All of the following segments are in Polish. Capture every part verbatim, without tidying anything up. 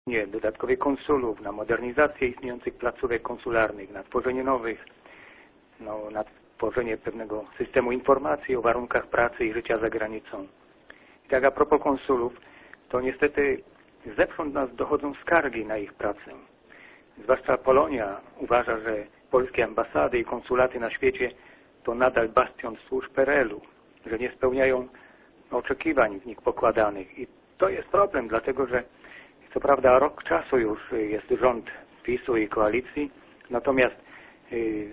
nie, dodatkowych konsulów, na modernizację istniejących placówek konsularnych, na tworzenie nowych, no, na tworzenie pewnego systemu informacji o warunkach pracy i życia za granicą. I tak a propos konsulów, to niestety zewsząd nas dochodzą skargi na ich pracę. Zwłaszcza Polonia uważa, że polskie ambasady i konsulaty na świecie to nadal bastion służb P R L u, że nie spełniają oczekiwań w nich pokładanych. I to jest problem, dlatego że co prawda rok czasu już jest rząd PiS-u i koalicji, natomiast yy,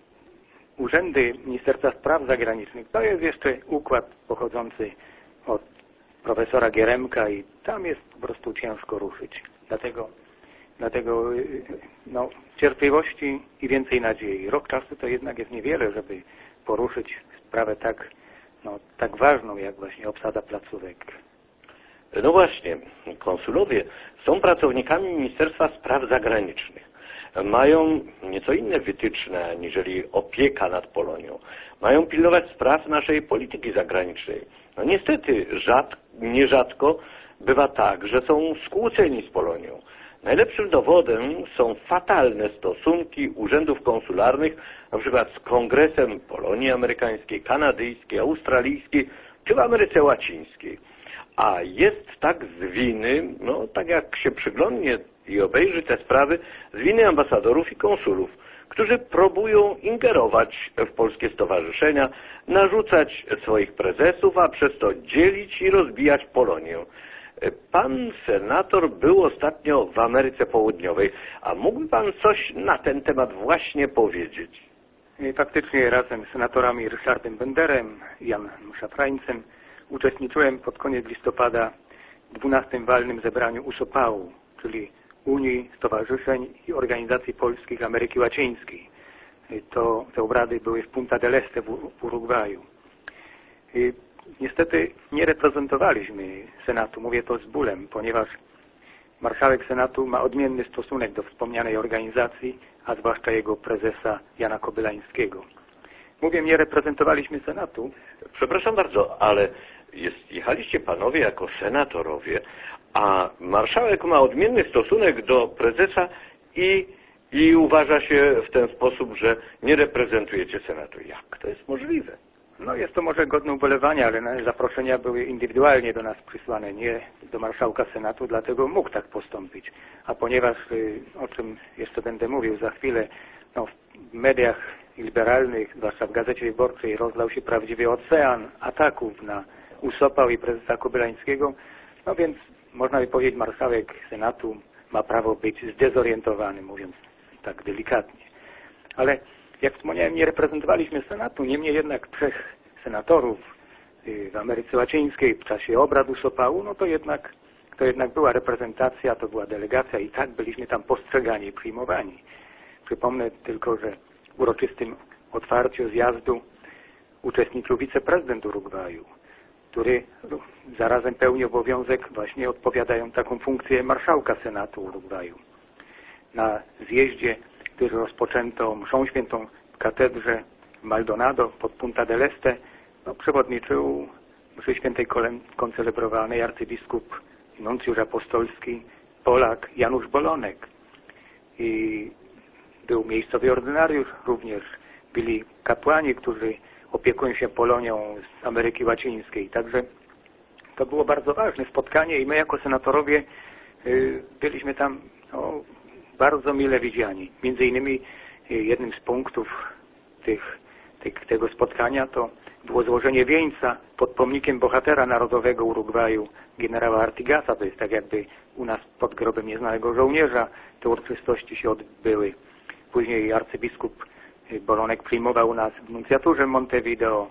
urzędy Ministerstwa Spraw Zagranicznych to jest jeszcze układ pochodzący od profesora Gieremka i tam jest po prostu ciężko ruszyć. Dlatego, dlatego yy, no, cierpliwości i więcej nadziei. Rok czasu to jednak jest niewiele, żeby poruszyć sprawę tak, no, tak ważną jak właśnie obsada placówek. No właśnie, konsulowie są pracownikami Ministerstwa Spraw Zagranicznych. Mają nieco inne wytyczne, aniżeli opieka nad Polonią. Mają pilnować spraw naszej polityki zagranicznej. No niestety, rzad, nierzadko bywa tak, że są skłóceni z Polonią. Najlepszym dowodem są fatalne stosunki urzędów konsularnych, na przykład z Kongresem Polonii Amerykańskiej, Kanadyjskiej, Australijskiej, czy w Ameryce Łacińskiej. A jest tak z winy, no tak jak się przyglądnie i obejrzy te sprawy, z winy ambasadorów i konsulów, którzy próbują ingerować w polskie stowarzyszenia, narzucać swoich prezesów, a przez to dzielić i rozbijać Polonię. Pan senator był ostatnio w Ameryce Południowej, a mógłby pan coś na ten temat właśnie powiedzieć? I faktycznie razem z senatorami Ryszardem Benderem i Janem Szafrańcem uczestniczyłem pod koniec listopada w dwunastym walnym zebraniu U S O P A U, czyli Unii Stowarzyszeń i Organizacji Polskich Ameryki Łacińskiej. To, te obrady były w Punta del Este w Urugwaju. I niestety nie reprezentowaliśmy Senatu, mówię to z bólem, ponieważ marszałek Senatu ma odmienny stosunek do wspomnianej organizacji, a zwłaszcza jego prezesa Jana Kobylańskiego. Mówię, nie reprezentowaliśmy Senatu. Przepraszam bardzo, ale jest, jechaliście panowie jako senatorowie, a marszałek ma odmienny stosunek do prezesa i, i uważa się w ten sposób, że nie reprezentujecie Senatu. Jak to jest możliwe? No jest to może godne ubolewania, ale zaproszenia były indywidualnie do nas przysłane, nie do marszałka Senatu, dlatego mógł tak postąpić. A ponieważ, o czym jeszcze będę mówił za chwilę, no, w mediach liberalnych, zwłaszcza w Gazecie Wyborczej, rozlał się prawdziwy ocean ataków na U S O P A U i prezesa Kobylańskiego, no więc można by powiedzieć, marszałek Senatu ma prawo być zdezorientowany, mówiąc tak delikatnie. Ale jak wspomniałem, nie reprezentowaliśmy Senatu, niemniej jednak trzech senatorów w Ameryce Łacińskiej w czasie obrad U S O P A U, no to jednak, to jednak była reprezentacja, to była delegacja i tak byliśmy tam postrzegani i przyjmowani. Przypomnę tylko, że w uroczystym otwarciu zjazdu uczestniczył wiceprezydent Urugwaju, który zarazem pełni obowiązek właśnie odpowiadają taką funkcję marszałka Senatu Urugwaju. Na zjeździe, który rozpoczęto mszą świętą w katedrze Maldonado pod Punta del Este, no, przewodniczył mszy świętej koncelebrowanej arcybiskup i nuncjusz apostolski Polak Janusz Bolonek. I był miejscowy ordynariusz również, byli kapłani, którzy opiekują się Polonią z Ameryki Łacińskiej. Także to było bardzo ważne spotkanie i my jako senatorowie y, byliśmy tam no, bardzo mile widziani. Między innymi y, jednym z punktów tych, tych, tego spotkania to było złożenie wieńca pod pomnikiem bohatera narodowego Urugwaju, generała Artigasa. To jest tak jakby u nas pod grobem nieznanego żołnierza te uroczystości się odbyły. Później arcybiskup Bolonek przyjmował nas w nuncjaturze Montevideo,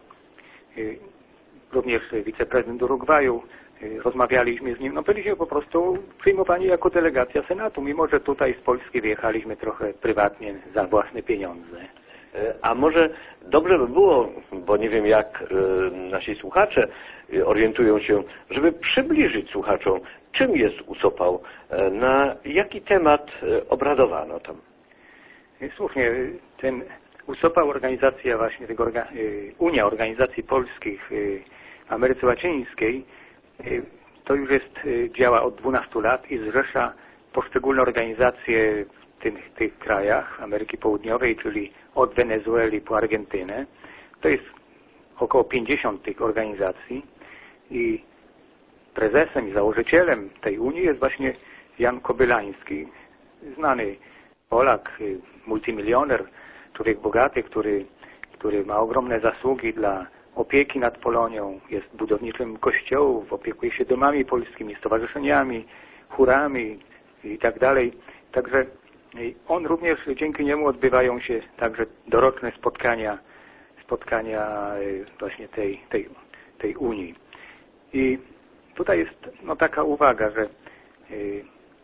również wiceprezydent Urugwaju, rozmawialiśmy z nim, no byliśmy po prostu przyjmowani jako delegacja Senatu, mimo że tutaj z Polski wyjechaliśmy trochę prywatnie za własne pieniądze. A może dobrze by było, bo nie wiem jak nasi słuchacze orientują się, żeby przybliżyć słuchaczom, czym jest U S O P A U, na jaki temat obradowano tam? Słusznie, ten U S O P A U, organizacja właśnie tego, Unia Organizacji Polskich w Ameryce Łacińskiej, to już jest, działa od dwunastu lat i zrzesza poszczególne organizacje w tych, tych krajach Ameryki Południowej, czyli od Wenezueli po Argentynę. To jest około pięćdziesiąt tych organizacji i prezesem i założycielem tej Unii jest właśnie Jan Kobylański, znany Polak, multimilioner, człowiek bogaty, który, który ma ogromne zasługi dla opieki nad Polonią, jest budowniczym kościołów, opiekuje się domami polskimi, stowarzyszeniami, chórami i tak dalej. Także on również, dzięki niemu odbywają się także doroczne spotkania, spotkania właśnie tej, tej, tej Unii. I tutaj jest no, taka uwaga, że y,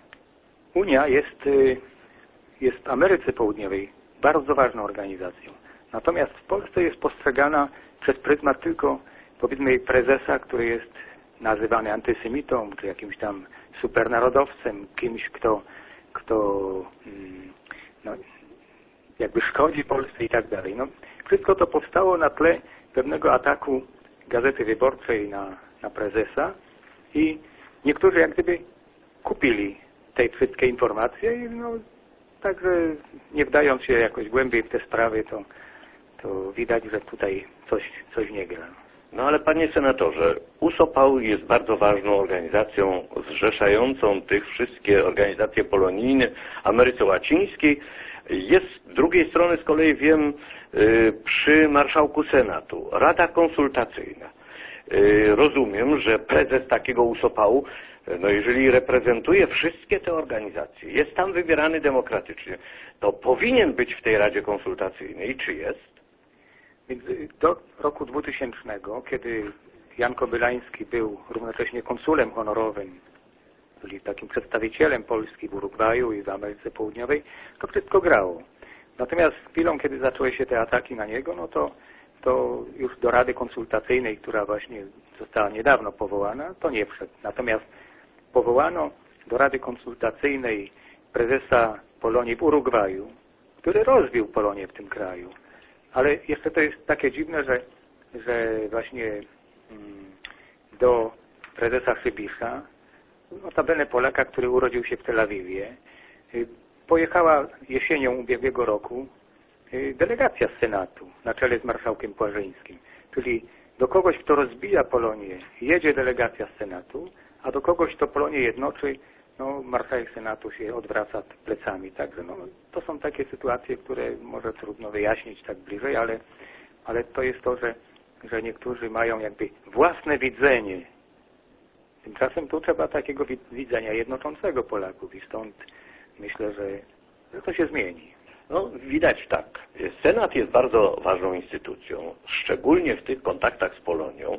Unia jest, y, jest w Ameryce Południowej bardzo ważną organizacją. Natomiast w Polsce jest postrzegana przez pryzmat tylko, powiedzmy, jej prezesa, który jest nazywany antysemitą, czy jakimś tam supernarodowcem, kimś, kto, kto mm, no, jakby szkodzi Polsce i tak dalej. No, wszystko to powstało na tle pewnego ataku Gazety Wyborczej na, na prezesa i niektórzy jak gdyby kupili te wszystkie informacje i no, także nie wdając się jakoś głębiej w te sprawy, to, to widać, że tutaj coś, coś nie gra. No ale panie senatorze, U S O P A U jest bardzo ważną organizacją zrzeszającą tych wszystkie organizacje polonijne w Ameryce Łacińskiej. Jest z drugiej strony z kolei wiem przy marszałku Senatu Rada Konsultacyjna. Rozumiem, że prezes takiego U S O P A U, no jeżeli reprezentuje wszystkie te organizacje, jest tam wybierany demokratycznie, to powinien być w tej Radzie Konsultacyjnej. Czy jest? Więc do roku dwutysięcznego, kiedy Jan Kobylański był równocześnie konsulem honorowym, czyli takim przedstawicielem Polski w Urugwaju i w Ameryce Południowej, to wszystko grało. Natomiast chwilą, kiedy zaczęły się te ataki na niego, no to, to już do Rady Konsultacyjnej, która właśnie została niedawno powołana, to nie wszedł. Natomiast powołano do Rady Konsultacyjnej prezesa Polonii w Urugwaju, który rozwił Polonię w tym kraju. Ale jeszcze to jest takie dziwne, że, że właśnie do prezesa Szybisza, notabene Polaka, który urodził się w Tel Awiwie, pojechała jesienią ubiegłego roku delegacja z Senatu na czele z marszałkiem Płażyńskim. Czyli do kogoś, kto rozbija Polonię, jedzie delegacja z Senatu, a do kogoś, kto Polonię jednoczy, no, marszałek Senatu się odwraca plecami. Także no, to są takie sytuacje, które może trudno wyjaśnić tak bliżej, ale, ale to jest to, że, że niektórzy mają jakby własne widzenie. Tymczasem tu trzeba takiego widzenia jednoczącego Polaków i stąd myślę, że, że to się zmieni. No, widać tak. Senat jest bardzo ważną instytucją, szczególnie w tych kontaktach z Polonią.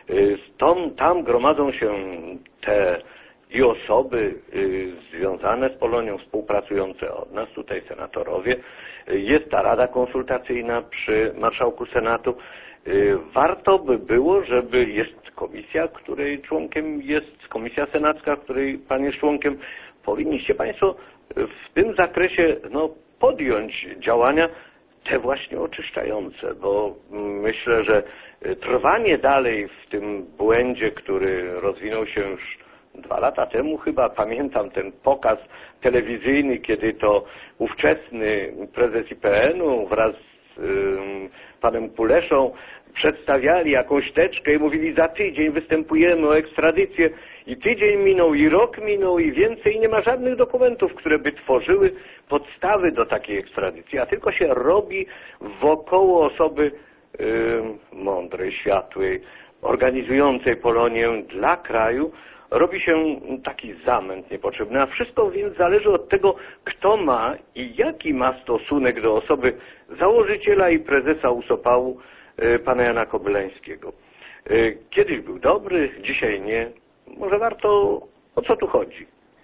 Stąd, tam gromadzą się te i osoby y, związane z Polonią, współpracujące od nas, tutaj senatorowie. Jest ta Rada Konsultacyjna przy marszałku Senatu. Y, warto by było, żeby jest komisja, której członkiem jest, komisja senacka, której pan jest członkiem. Powinniście państwo w tym zakresie no, podjąć działania te właśnie oczyszczające, bo myślę, że trwanie dalej w tym błędzie, który rozwinął się już Dwa lata temu chyba, pamiętam ten pokaz telewizyjny, kiedy to ówczesny prezes I P N u wraz z y, panem Kuleszą przedstawiali jakąś teczkę i mówili, za tydzień występujemy o ekstradycję i tydzień minął i rok minął i więcej i nie ma żadnych dokumentów, które by tworzyły podstawy do takiej ekstradycji, a tylko się robi wokoło osoby y, mądrej, światłej, organizującej Polonię dla kraju, robi się taki zamęt niepotrzebny, a wszystko więc zależy od tego, kto ma i jaki ma stosunek do osoby założyciela i prezesa U S O P A U, pana Jana Kobylańskiego. Kiedyś był dobry, dzisiaj nie. Może warto, o co tu chodzi?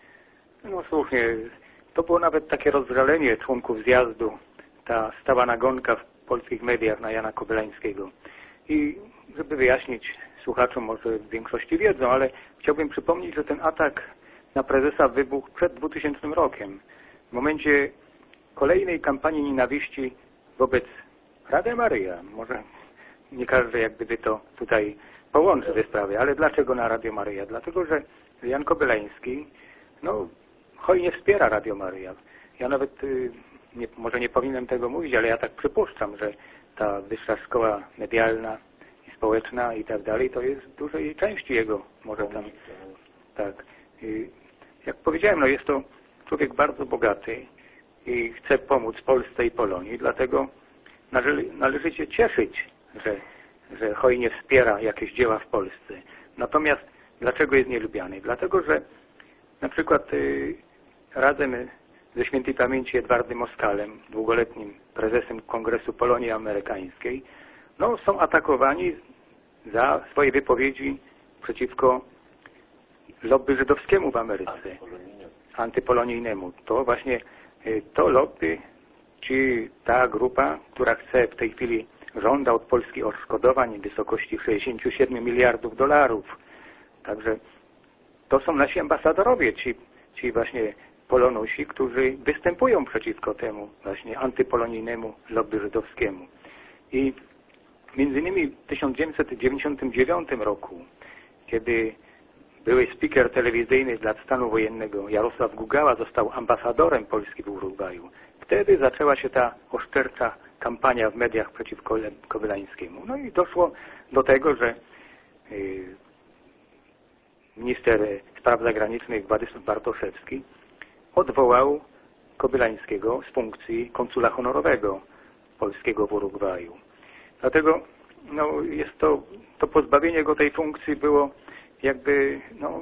No słusznie, to było nawet takie rozżalenie członków zjazdu, ta stała nagonka w polskich mediach na Jana Kobylańskiego. I żeby wyjaśnić słuchaczom, może w większości wiedzą, ale chciałbym przypomnieć, że ten atak na prezesa wybuchł przed dwutysięcznym rokiem. W momencie kolejnej kampanii nienawiści wobec Rady Maryja. Może nie każdy jak gdyby to tutaj połączy te sprawy, ale dlaczego na Radio Maryja? Dlatego, że Jan Kobylański no, hojnie wspiera Radio Maryja. Ja nawet, y, nie, może nie powinienem tego mówić, ale ja tak przypuszczam, że ta Wyższa Szkoła Medialna i Społeczna i tak dalej, to jest w dużej części jego, może tam, tak. I jak powiedziałem, no jest to człowiek bardzo bogaty i chce pomóc Polsce i Polonii, dlatego należy, należy się cieszyć, że, że hojnie wspiera jakieś dzieła w Polsce. Natomiast dlaczego jest nielubiany? Dlatego, że na przykład y, razem ze świętej pamięci Edwardem Moskalem, długoletnim prezesem Kongresu Polonii Amerykańskiej, no, są atakowani za swoje wypowiedzi przeciwko lobby żydowskiemu w Ameryce, antypolonijnemu. To właśnie y, to lobby, czy ta grupa, która chce w tej chwili, żąda od Polski odszkodowań w wysokości sześćdziesiąt siedem miliardów dolarów. Także to są nasi ambasadorowie, ci, ci właśnie Polonusi, którzy występują przeciwko temu właśnie antypolonijnemu lobby żydowskiemu. I między innymi w tysiąc dziewięćset dziewięćdziesiątym dziewiątym roku, kiedy były speaker telewizyjny z lat stanu wojennego Jarosław Gugała został ambasadorem Polski w Urugwaju, wtedy zaczęła się ta oszczercza kampania w mediach przeciwko Kobylańskiemu. No i doszło do tego, że yy, minister spraw zagranicznych Władysław Bartoszewski odwołał Kobylańskiego z funkcji konsula honorowego polskiego w Urugwaju. Dlatego no, jest to, to pozbawienie go tej funkcji było jakby no,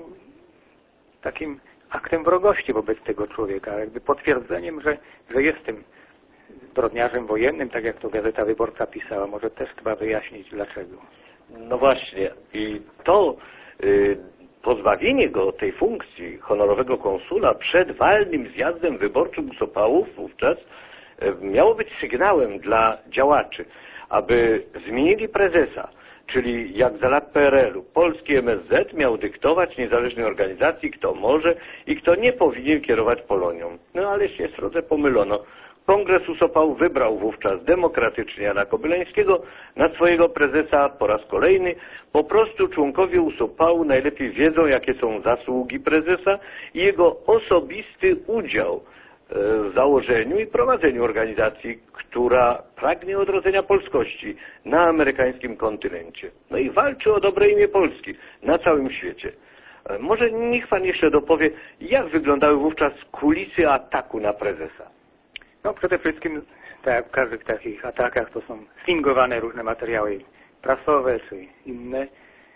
takim aktem wrogości wobec tego człowieka, jakby potwierdzeniem, że, że jest tym zbrodniarzem wojennym, tak jak to Gazeta Wyborcza pisała. Może też trzeba wyjaśnić dlaczego. No właśnie. I to y, pozbawienie go tej funkcji honorowego konsula przed walnym zjazdem wyborczym Usopałów wówczas y, miało być sygnałem dla działaczy, aby zmienili prezesa. Czyli jak za lat P R L u, polski M S Z miał dyktować niezależnej organizacji, kto może i kto nie powinien kierować Polonią. No ale się srodze pomylono. Kongres Usopał wybrał wówczas demokratycznie Jana Kobylańskiego na swojego prezesa po raz kolejny. Po prostu członkowie Usopału najlepiej wiedzą, jakie są zasługi prezesa i jego osobisty udział w założeniu i prowadzeniu organizacji, która pragnie odrodzenia polskości na amerykańskim kontynencie. No i walczy o dobre imię Polski na całym świecie. Może niech pan jeszcze dopowie, jak wyglądały wówczas kulisy ataku na prezesa? No przede wszystkim, tak jak w każdych takich atakach, to są fingowane różne materiały prasowe czy inne,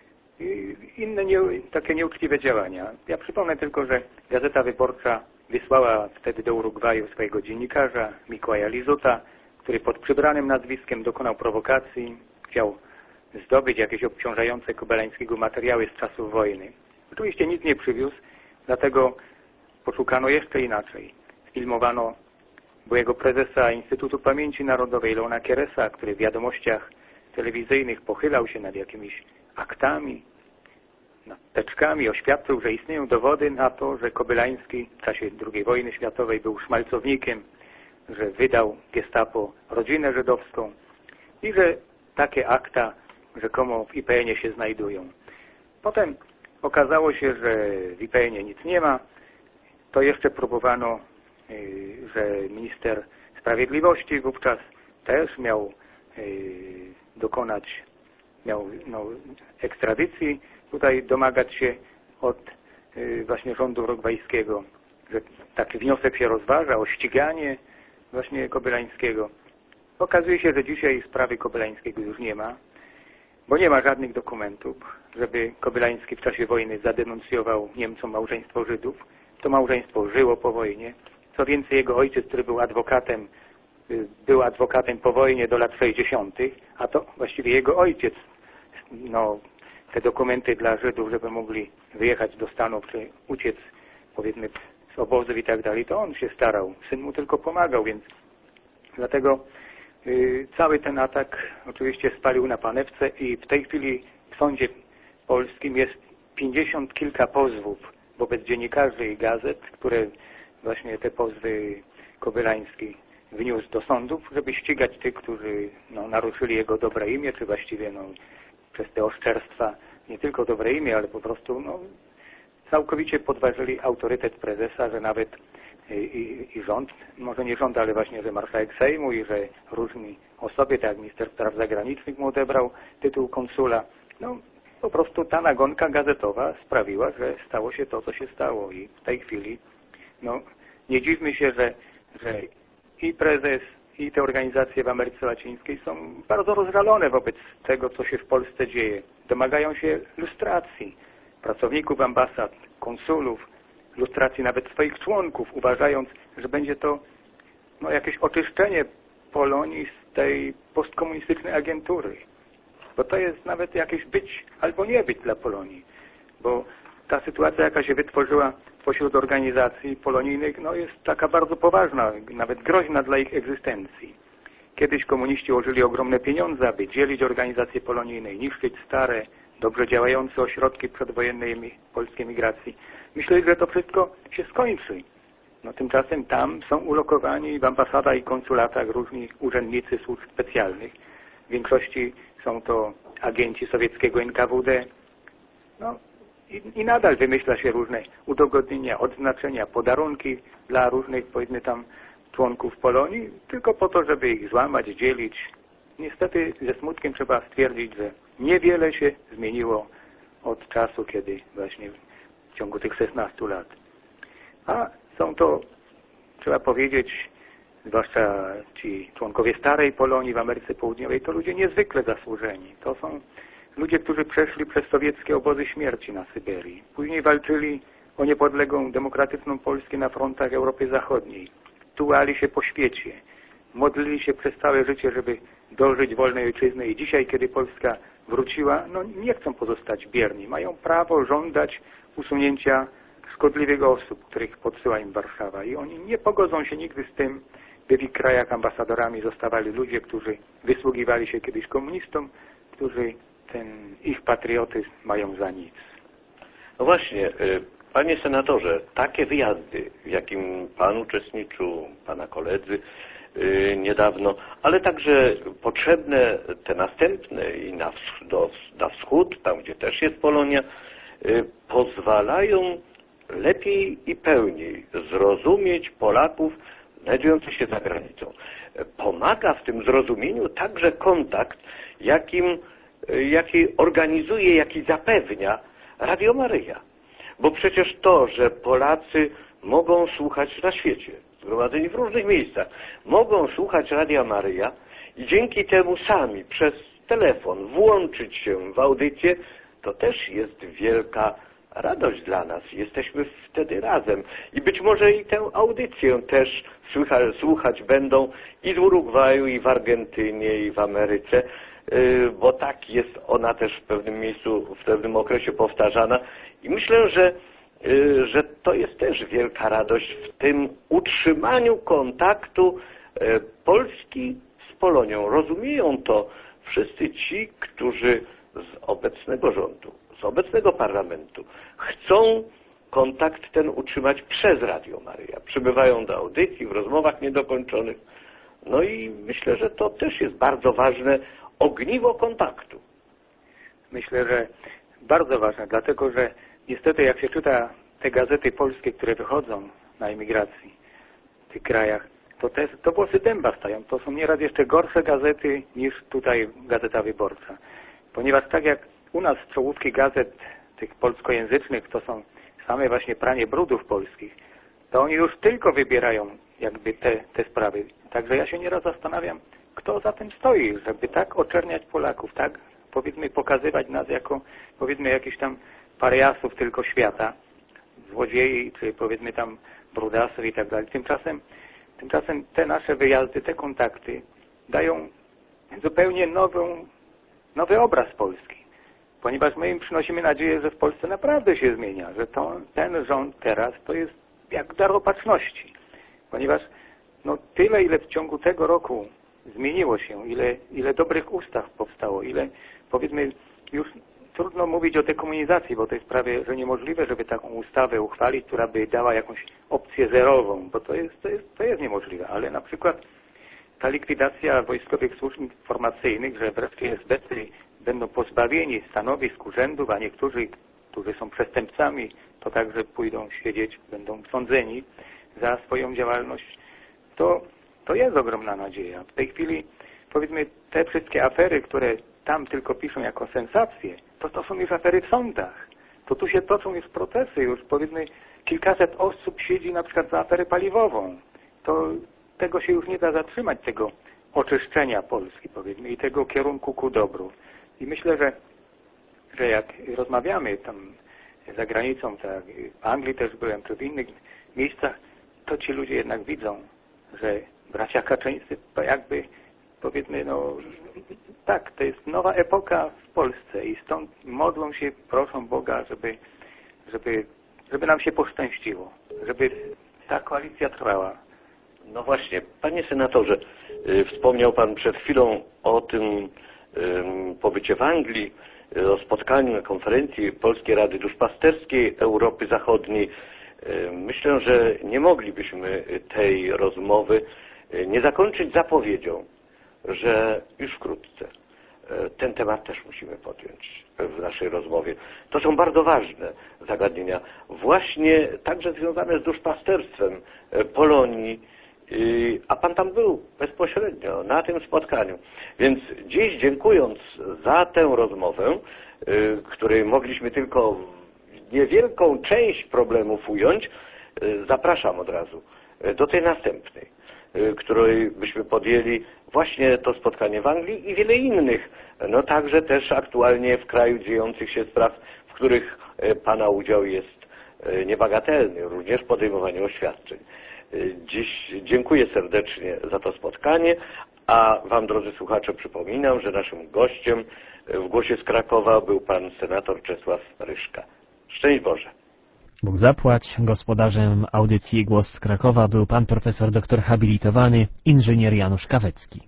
i inne nie, takie nieuczciwe działania. Ja przypomnę tylko, że Gazeta Wyborcza wysłała wtedy do Urugwaju swojego dziennikarza Mikołaja Lizuta, który pod przybranym nazwiskiem dokonał prowokacji, chciał zdobyć jakieś obciążające Kobylańskiego materiały z czasów wojny. Oczywiście nic nie przywiózł, dlatego poszukano jeszcze inaczej. Sfilmowano byłego prezesa Instytutu Pamięci Narodowej Leona Kieresa, który w wiadomościach telewizyjnych pochylał się nad jakimiś aktami, nad teczkami, oświadczył, że istnieją dowody na to, że Kobylański w czasie drugiej wojny światowej był szmalcownikiem, że wydał Gestapo rodzinę żydowską i że takie akta rzekomo w I P N ie się znajdują. Potem okazało się, że w I P N ie nic nie ma. To jeszcze próbowano, że minister sprawiedliwości wówczas też miał dokonać, miał no, ekstradycji, tutaj domagać się od właśnie rządu urugwajskiego, że taki wniosek się rozważa o ściganie właśnie Kobylańskiego. Okazuje się, że dzisiaj sprawy Kobylańskiego już nie ma, bo nie ma żadnych dokumentów, żeby Kobylański w czasie wojny zadenuncjował Niemcom małżeństwo Żydów. To małżeństwo żyło po wojnie. Co więcej, jego ojciec, który był adwokatem, był adwokatem po wojnie do lat sześćdziesiątych, a to właściwie jego ojciec, no, te dokumenty dla Żydów, żeby mogli wyjechać do Stanów, czy uciec, powiedzmy, z obozów i tak dalej, to on się starał. Syn mu tylko pomagał, więc dlatego y, cały ten atak oczywiście spalił na panewce i w tej chwili w sądzie polskim jest pięćdziesiąt kilka pozwów wobec dziennikarzy i gazet, które właśnie te pozwy Kobylański wniósł do sądów, żeby ścigać tych, którzy no, naruszyli jego dobre imię, czy właściwie no, przez te oszczerstwa nie tylko dobre imię, ale po prostu no, całkowicie podważyli autorytet prezesa, że nawet i, i, i rząd, może nie rząd, ale właśnie, że marszałek Sejmu i że różni osoby, tak jak minister spraw zagranicznych mu odebrał tytuł konsula. No, po prostu ta nagonka gazetowa sprawiła, że stało się to, co się stało i w tej chwili, no, nie dziwmy się, że, że i prezes, i te organizacje w Ameryce Łacińskiej są bardzo rozżalone wobec tego, co się w Polsce dzieje. Domagają się lustracji pracowników ambasad, konsulów, lustracji nawet swoich członków, uważając, że będzie to no, jakieś oczyszczenie Polonii z tej postkomunistycznej agentury. Bo to jest nawet jakieś być albo nie być dla Polonii. Bo ta sytuacja, jaka się wytworzyła pośród organizacji polonijnych, no, jest taka bardzo poważna, nawet groźna dla ich egzystencji. Kiedyś komuniści użyli ogromne pieniądze, aby dzielić organizacje polonijne i niszczyć stare, dobrze działające ośrodki przedwojennej polskiej migracji. Myśleli, że to wszystko się skończy. No, tymczasem tam są ulokowani w ambasadach i konsulatach różni urzędnicy służb specjalnych. W większości są to agenci sowieckiego N K W D. No, i, i nadal wymyśla się różne udogodnienia, odznaczenia, podarunki dla różnych, powiedzmy tam, członków Polonii, tylko po to, żeby ich złamać, dzielić. Niestety ze smutkiem trzeba stwierdzić, że niewiele się zmieniło od czasu, kiedy właśnie w ciągu tych szesnastu lat. A są to, trzeba powiedzieć, zwłaszcza ci członkowie starej Polonii w Ameryce Południowej, to ludzie niezwykle zasłużeni. To są ludzie, którzy przeszli przez sowieckie obozy śmierci na Syberii. Później walczyli o niepodległą, demokratyczną Polskę na frontach Europy Zachodniej. Tułali się po świecie. Modlili się przez całe życie, żeby dożyć wolnej ojczyzny i dzisiaj, kiedy Polska wróciła, no nie chcą pozostać bierni. Mają prawo żądać usunięcia szkodliwych osób, których podsyła im Warszawa. I oni nie pogodzą się nigdy z tym, by w ich krajach ambasadorami zostawali ludzie, którzy wysługiwali się kiedyś komunistom, którzy ten ich patriotyzm mają za nic. No właśnie, panie senatorze, takie wyjazdy, w jakim pan uczestniczył, pana koledzy niedawno, ale także potrzebne te następne i na, do, na wschód, tam gdzie też jest Polonia, pozwalają lepiej i pełniej zrozumieć Polaków znajdujących się za granicą. Pomaga w tym zrozumieniu także kontakt, jakim, jaki organizuje, jaki zapewnia Radio Maryja. Bo przecież to, że Polacy mogą słuchać na świecie, zgromadzeni w różnych miejscach, mogą słuchać Radia Maryja i dzięki temu sami przez telefon włączyć się w audycję, to też jest wielka radość dla nas. Jesteśmy wtedy razem. I być może i tę audycję też słuchać, słuchać będą i z Urugwaju, i w Argentynie, i w Ameryce, bo tak jest ona też w pewnym miejscu, w pewnym okresie powtarzana. I myślę, że, że to jest też wielka radość w tym utrzymaniu kontaktu Polski z Polonią. Rozumieją to wszyscy ci, którzy z obecnego rządu, z obecnego parlamentu chcą kontakt ten utrzymać przez Radio Maryja. Przybywają do audycji, w rozmowach niedokończonych. No i myślę, że to też jest bardzo ważne ogniwo kontaktu. Myślę, że bardzo ważne, dlatego że niestety jak się czyta te gazety polskie, które wychodzą na emigracji w tych krajach, to te to włosy dęba stają. To są nieraz jeszcze gorsze gazety niż tutaj Gazeta Wyborcza. Ponieważ tak jak u nas czołówki gazet tych polskojęzycznych to są same właśnie pranie brudów polskich, to oni już tylko wybierają jakby te, te sprawy. Także ja się nieraz zastanawiam, kto za tym stoi, żeby tak oczerniać Polaków, tak powiedzmy pokazywać nas jako powiedzmy jakichś tam pariasów tylko świata, złodziei, czy powiedzmy tam brudasów i tak dalej. Tymczasem, tymczasem te nasze wyjazdy, te kontakty dają zupełnie nową, nowy obraz Polski. Ponieważ my im przynosimy nadzieję, że w Polsce naprawdę się zmienia, że to, ten rząd teraz to jest jak dar opatrzności. Ponieważ no, tyle, ile w ciągu tego roku zmieniło się, ile, ile dobrych ustaw powstało, ile powiedzmy już trudno mówić o dekomunizacji, bo to jest prawie że niemożliwe, żeby taką ustawę uchwalić, która by dała jakąś opcję zerową, bo to jest, to jest, to jest niemożliwe. Ale na przykład ta likwidacja wojskowych służb informacyjnych, że wreszcie esbecy będą pozbawieni stanowisk urzędów, a niektórzy którzy są przestępcami, to także pójdą siedzieć, będą sądzeni za swoją działalność, to, to jest ogromna nadzieja. W tej chwili, powiedzmy, te wszystkie afery, które tam tylko piszą jako sensacje, to to są już afery w sądach. To tu się toczą już procesy, już powiedzmy kilkaset osób siedzi na przykład za aferę paliwową. To tego się już nie da zatrzymać, tego oczyszczenia Polski, powiedzmy, i tego kierunku ku dobru. I myślę, że, że jak rozmawiamy tam za granicą, tak, w Anglii też byłem, czy w innych miejscach, to ci ludzie jednak widzą, że bracia Kaczyńscy to jakby, powiedzmy, no tak, to jest nowa epoka w Polsce i stąd modlą się, proszą Boga, żeby, żeby, żeby nam się poszczęściło, żeby ta koalicja trwała. No właśnie, panie senatorze, wspomniał pan przed chwilą o tym pobycie w Anglii, o spotkaniu na konferencji Polskiej Rady Duszpasterskiej Europy Zachodniej. Myślę, że nie moglibyśmy tej rozmowy nie zakończyć zapowiedzią, że już wkrótce ten temat też musimy podjąć w naszej rozmowie. To są bardzo ważne zagadnienia, właśnie także związane z duszpasterstwem Polonii, a pan tam był bezpośrednio na tym spotkaniu. Więc dziś, dziękując za tę rozmowę, której mogliśmy tylko niewielką część problemów ująć, zapraszam od razu do tej następnej, której byśmy podjęli właśnie to spotkanie w Anglii i wiele innych, no także też aktualnie w kraju dziejących się spraw, w których pana udział jest niebagatelny, również podejmowanie oświadczeń. Dziś dziękuję serdecznie za to spotkanie, a wam, drodzy słuchacze, przypominam, że naszym gościem w Głosie z Krakowa był pan senator Czesław Ryszka. Szczęść Boże. Bóg zapłać. Gospodarzem audycji Głos z Krakowa był pan profesor doktor habilitowany inżynier Janusz Kawecki.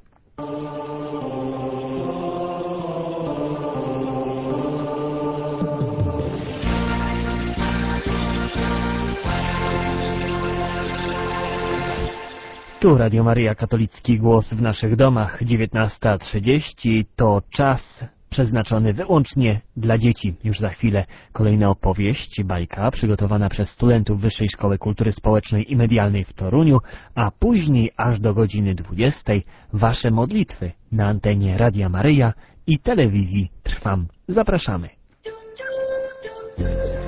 Tu Radio Maryja, katolicki głos w naszych domach, dziewiętnasta trzydzieści, to czas przeznaczony wyłącznie dla dzieci. Już za chwilę kolejna opowieść, bajka przygotowana przez studentów Wyższej Szkoły Kultury Społecznej i Medialnej w Toruniu, a później aż do godziny dwudziestej wasze modlitwy na antenie Radia Maryja i telewizji Trwam. Zapraszamy.